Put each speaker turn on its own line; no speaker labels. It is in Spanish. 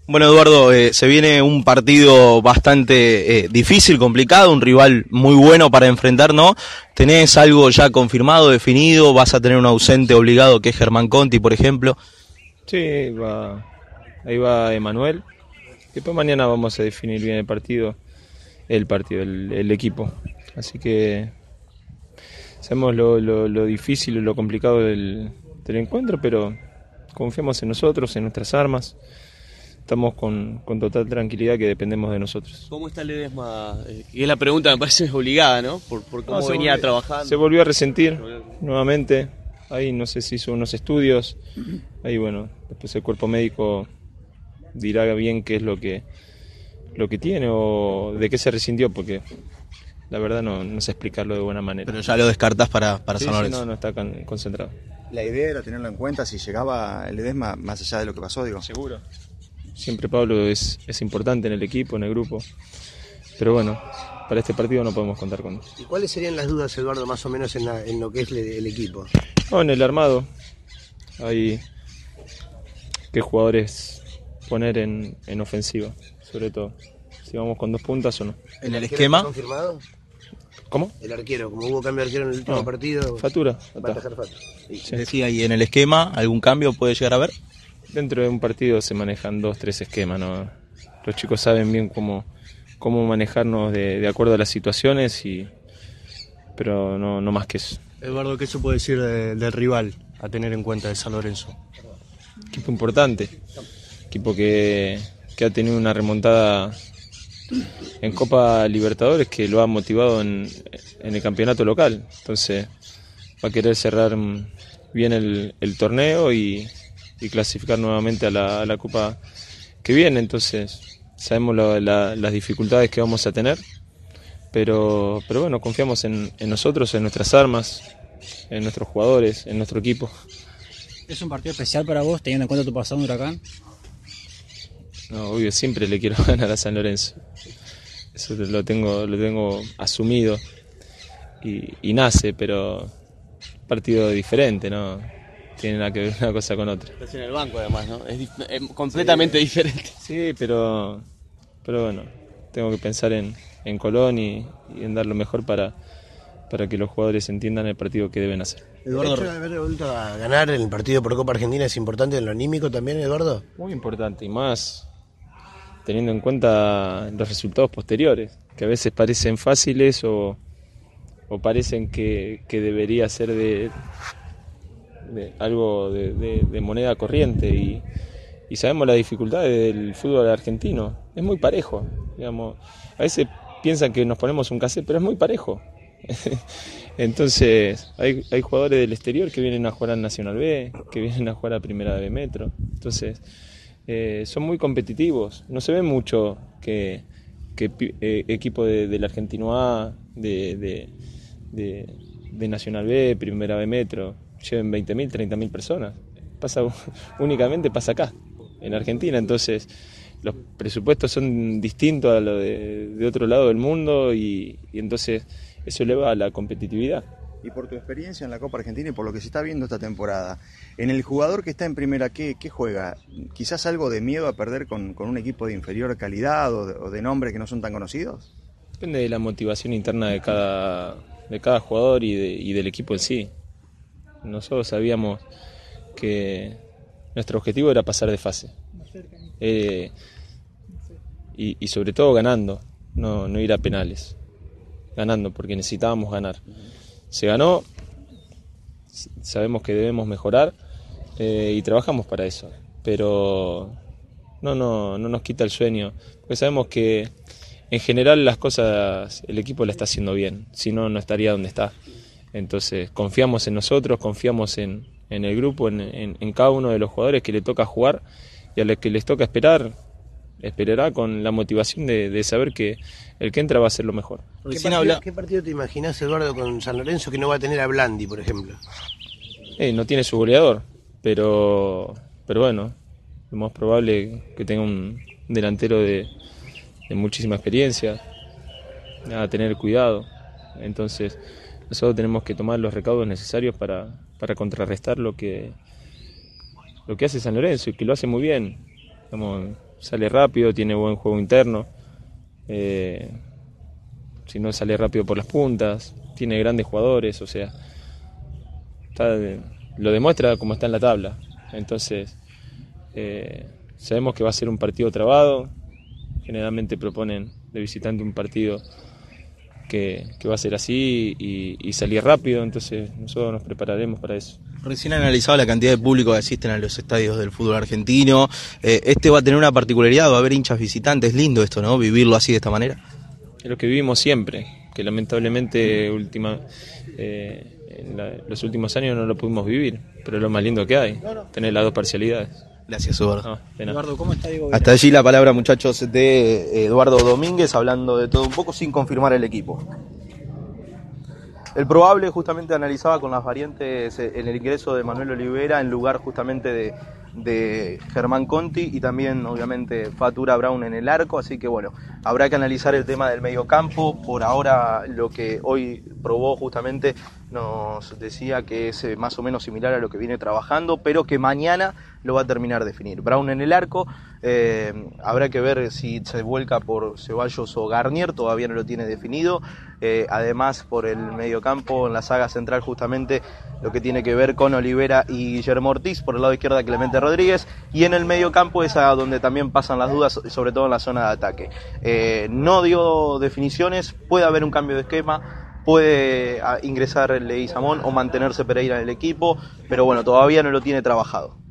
Bueno, Eduardo, se viene un partido bastante difícil, complicado, un rival muy bueno para enfrentar, ¿no? ¿Tenés algo ya confirmado, definido? ¿Vas a tener un ausente obligado que es Germán Conti, por ejemplo?
Sí, ahí va Emanuel. Después mañana vamos a definir bien el equipo. Así que sabemos lo difícil y lo complicado del encuentro, pero confiamos en nosotros, en nuestras armas. Estamos con total tranquilidad que dependemos de nosotros.
¿Cómo está Ledesma? Y es la pregunta, me parece obligada, ¿no? Por cómo venía trabajando.
Se volvió a resentir nuevamente. Ahí no sé si hizo unos estudios. Ahí bueno, después el cuerpo médico dirá bien qué es lo que tiene o de qué se resintió, porque la verdad no sé explicarlo de buena manera.
Pero ya lo descartás para San Lorenzo.
No está concentrado.
La idea era tenerlo en cuenta si llegaba el Ledesma, más allá de lo que pasó, digo.
Seguro. Siempre Pablo es importante en el equipo, en el grupo. Pero bueno, para este partido no podemos contar con él.
¿Y cuáles serían las dudas, Eduardo, más o menos en lo que es el equipo?
No, en el armado. Hay qué jugadores poner en ofensiva, sobre todo. Si vamos con 2 puntas o no.
¿En el esquema?
¿Confirmado?
¿Cómo?
El arquero, como hubo cambio de arquero en el último partido.
Fatura.
Va a atajar Fatura.
Sí. Decía, ¿y en el esquema algún cambio puede llegar a haber?
Dentro de un partido se manejan 2-3 esquemas, ¿no? Los chicos saben bien cómo manejarnos de acuerdo a las situaciones, pero no más que eso.
Eduardo, ¿qué se puede decir del rival a tener en cuenta de San Lorenzo?
Equipo importante, equipo que ha tenido una remontada en Copa Libertadores que lo ha motivado en el campeonato local. Entonces va a querer cerrar bien el torneo y clasificar nuevamente a la Copa que viene. Entonces sabemos las dificultades que vamos a tener, pero bueno, confiamos en nosotros, en nuestras armas, en nuestros jugadores, en nuestro equipo.
¿Es un partido especial para vos, teniendo en cuenta tu pasado en Huracán?
No, obvio, siempre le quiero ganar a San Lorenzo. Eso lo tengo asumido y nace, pero partido diferente, ¿no? Tiene nada que ver una cosa con otra.
Estás en el banco además, ¿no? Es completamente diferente.
Sí, pero bueno, tengo que pensar en Colón y en dar lo mejor para que los jugadores entiendan el partido que deben hacer.
¿El hecho de haber vuelto a ganar el partido por Copa Argentina es importante en lo anímico también, Eduardo?
Muy importante, y más teniendo en cuenta los resultados posteriores, que a veces parecen fáciles o parecen que debería ser de algo de moneda corriente, y sabemos las dificultades del fútbol argentino. Es muy parejo, digamos. A veces piensan que nos ponemos un cassette, pero es muy parejo. Entonces hay jugadores del exterior que vienen a jugar al Nacional B, que vienen a jugar a Primera B Metro. Entonces son muy competitivos. No se ve mucho que equipo del Argentino A, de Nacional B, Primera B Metro, lleven 20.000, 30.000 personas. Únicamente pasa acá, en Argentina. Entonces los presupuestos son distintos a los de otro lado del mundo, y entonces eso eleva la competitividad.
Y por tu experiencia en la Copa Argentina y por lo que se está viendo esta temporada, en el jugador que está en primera, ¿qué juega? ¿Quizás algo de miedo a perder con un equipo de inferior calidad o de nombre que no son tan conocidos?
Depende de la motivación interna de cada jugador y del equipo en sí. Nosotros sabíamos que nuestro objetivo era pasar de fase. Y sobre todo ganando, no ir a penales. Ganando, porque necesitábamos ganar. Se ganó, sabemos que debemos mejorar y trabajamos para eso. Pero no nos quita el sueño, porque sabemos que en general las cosas el equipo la está haciendo bien, si no, no estaría donde está. Entonces confiamos en nosotros, confiamos en el grupo, en cada uno de los jugadores que le toca jugar, y a los que les toca esperará con la motivación de saber que el que entra va a ser lo mejor.
¿Qué partido te imaginás, Eduardo, con San Lorenzo que no va a tener a Blandi, por ejemplo?
No tiene su goleador, pero bueno, lo más probable que tenga un delantero de muchísima experiencia, a tener cuidado. Entonces nosotros tenemos que tomar los recaudos necesarios para contrarrestar lo que hace San Lorenzo, y que lo hace muy bien. sale rápido, tiene buen juego interno, si no sale rápido por las puntas, tiene grandes jugadores, o sea, lo demuestra como está en la tabla. Entonces, sabemos que va a ser un partido trabado. Generalmente proponen de visitante un partido que va a ser así y salir rápido, entonces nosotros nos prepararemos para eso.
Recién analizado la cantidad de público que asisten a los estadios del fútbol argentino. Este va a tener una particularidad, va a haber hinchas visitantes. Lindo esto, ¿no? Vivirlo así de esta manera.
Es lo que vivimos siempre, que lamentablemente los últimos años no lo pudimos vivir, pero es lo más lindo que hay, tener las dos parcialidades.
Gracias, Eduardo.
Eduardo, ¿cómo está Diego?
Hasta allí la palabra, muchachos, de Eduardo Domínguez, hablando de todo un poco sin confirmar el equipo. El probable justamente analizaba con las variantes en el ingreso de Manuel Olivera en lugar justamente de Germán Conti y también obviamente Fatura Brown en el arco, así que bueno, habrá que analizar el tema del mediocampo. Por ahora lo que hoy probó justamente nos decía que es más o menos similar a lo que viene trabajando, pero que mañana lo va a terminar de definir. Brown en el arco, habrá que ver si se vuelca por Ceballos o Garnier, todavía no lo tiene definido. Además por el mediocampo en la saga central justamente lo que tiene que ver con Olivera y Guillermo Ortiz, por el lado izquierdo Clemente Rodríguez, y en el mediocampo es a donde también pasan las dudas, sobre todo en la zona de ataque. No dio definiciones, puede haber un cambio de esquema, puede ingresar Leguizamón o mantenerse Pereira en el equipo, pero bueno, todavía no lo tiene trabajado.